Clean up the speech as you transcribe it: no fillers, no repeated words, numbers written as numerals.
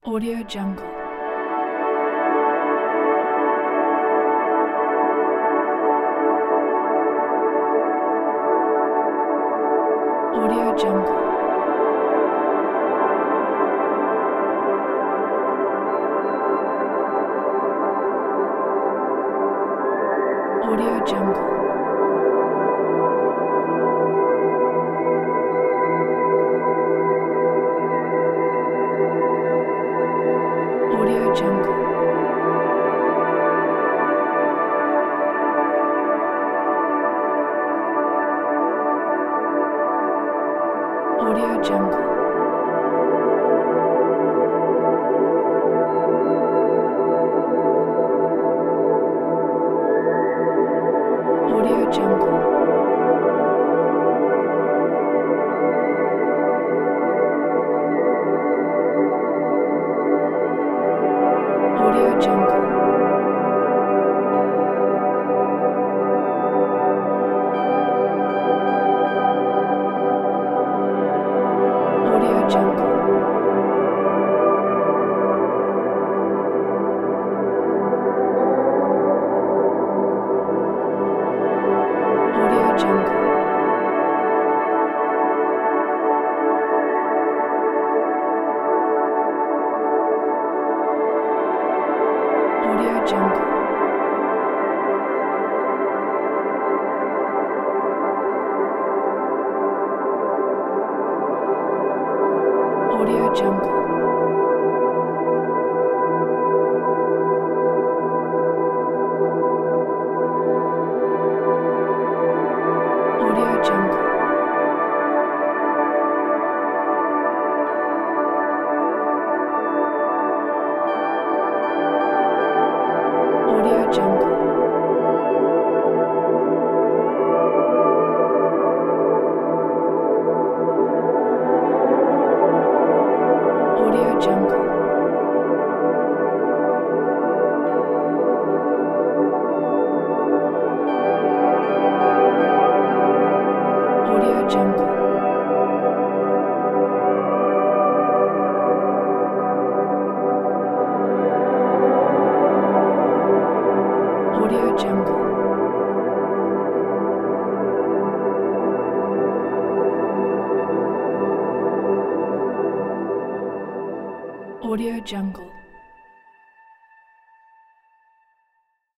Audio Jungle. Audio Jungle. Audio Jungle. Audio Jungle. Audio Jungle. Audio Jungle. Audio Jungle. Audio Jungle. Audio Jungle. Audio Jungle. Audio Jungle. Audio Jungle. Audio Jungle. Audio Jungle. Audio Jungle. Audio Jungle. Audio Jungle.